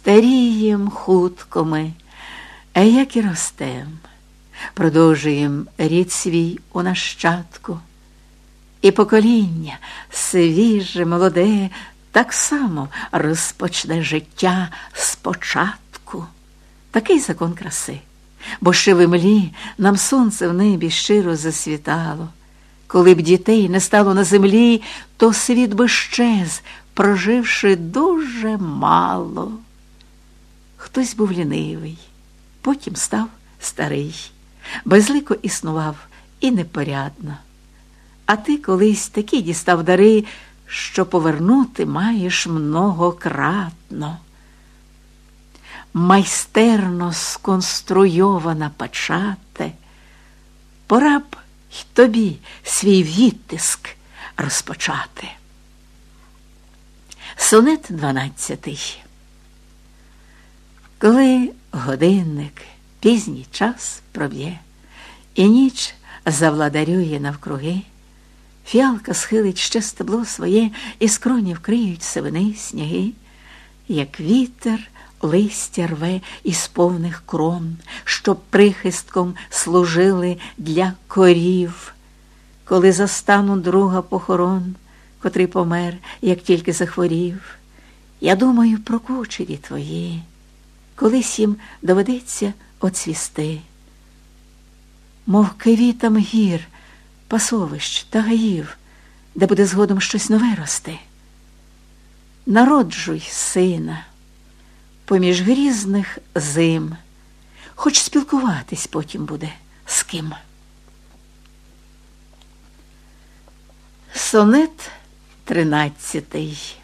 Старієм хутко ми, як і ростем, продовжуєм рід свій у нащадку. І покоління свіже, молоде, так само розпочне життя спочатку. Такий закон краси, бо ще в імлі нам сонце в небі щиро засвітало. Коли б дітей не стало на землі, то світ би щез, проживши дуже мало. Хтось був лінивий, потім став старий, безлико існував і непорядно. А ти колись такі дістав дари, що повернути маєш многократно. Майстерно сконструйована печате, пора б й тобі свій відтиск розпочати. Сонет 12. Коли годинник пізній час проб'є, і ніч завладарює навкруги, фіалка схилить ще стебло своє, і скроні вкриють сивини сніги, як вітер листя рве із повних крон, щоб прихистком служили для корів. Коли застану друга похорон, котрий помер, як тільки захворів, я думаю про кучері твої, колись їм доведеться оцвісти. Мов квітам гір, пасовищ та гаїв, де буде згодом щось нове рости. Народжуй сина поміж грізних зим, хоч спілкуватись потім буде з ким. Сонет 13.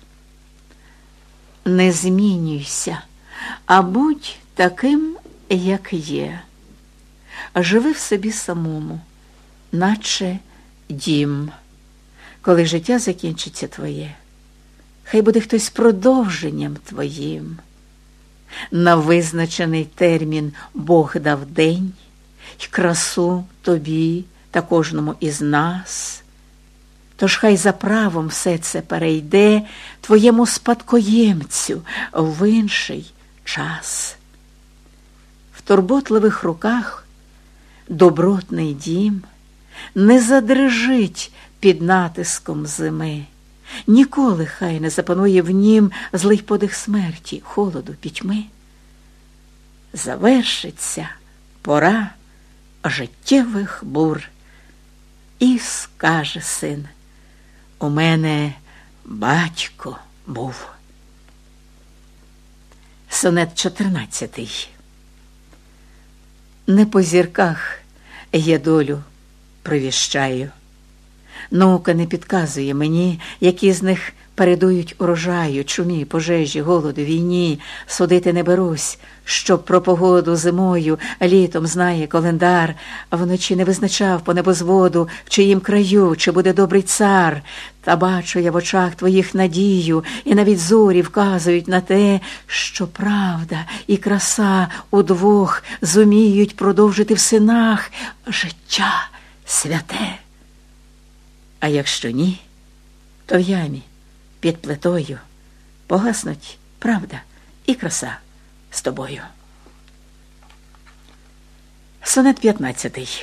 Не змінюйся, а будь таким, як є. Живи в собі самому, наче дім. Коли життя закінчиться твоє, хай буде хтось продовженням твоїм. На визначений термін Бог дав день, й красу тобі та кожному із нас. Тож хай за правом все це перейде твоєму спадкоємцю в інший час. В турботливих руках добротний дім не задрижить під натиском зими. Ніколи хай не запанує в нім злий подих смерті, холоду, пітьми. Завершиться пора життєвих бур, і скаже син: у мене батько був. Сонет 14. Не по зірках я долю провіщаю. Наука не підказує мені, які з них передують урожаю, чумі, пожежі, голоду, війні. Судити не берусь, що про погоду зимою, літом знає календар, а вночі не визначав по небозводу, в чиїм краю, чи буде добрий цар. Та бачу я в очах твоїх надію, і навіть зорі вказують на те, що правда і краса удвох зуміють продовжити в синах життя святе. А якщо ні, то в ямі під плитою погаснуть правда і краса з тобою. Сонет 15.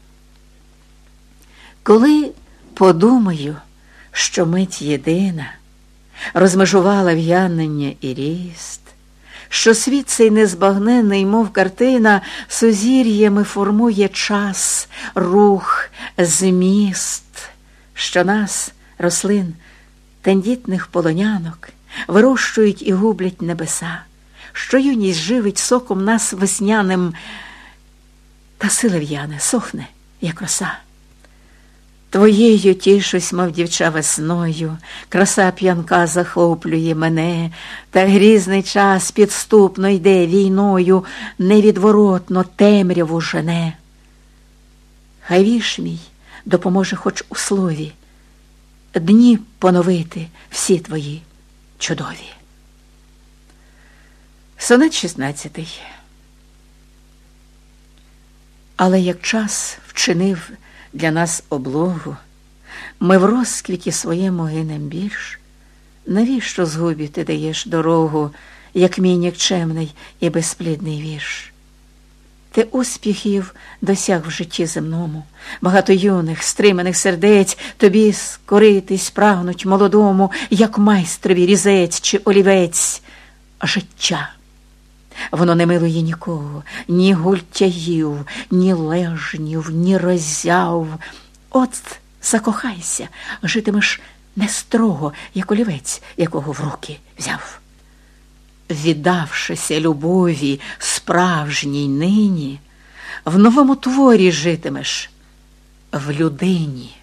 Коли подумаю, що мить єдина розмежувала в'янення і ріст, що світ цей незбагненний, мов картина, сузір'ями формує час, рух, зміст, що нас, рослин, тендітних полонянок, вирощують і гублять небеса, що юність живить соком нас весняним, та сила в'яне, сохне, як роса. Твоєю тішусь, мов дівча, весною, краса п'янка захоплює мене, та грізний час підступно йде війною, невідворотно темряву жене. Хай вірш мій допоможе хоч у слові дні поновити всі твої чудові. Сонет 16. Але як час вчинив для нас облогу, ми в розквіті своєму гинем більш, навіщо згубі ти даєш дорогу, як мій нікчемний і безплідний вірш. Ти успіхів досяг в житті земному, багато юних, стриманих сердець тобі скоритись прагнуть молодому, як майстрові різець чи олівець життя. Воно не милує нікого, ні гультяїв, ні лежнів, ні роззяв. От закохайся, житимеш не строго, як олівець, якого в руки взяв. Віддавшися любові справжній нині, в новому творі житимеш, в людині.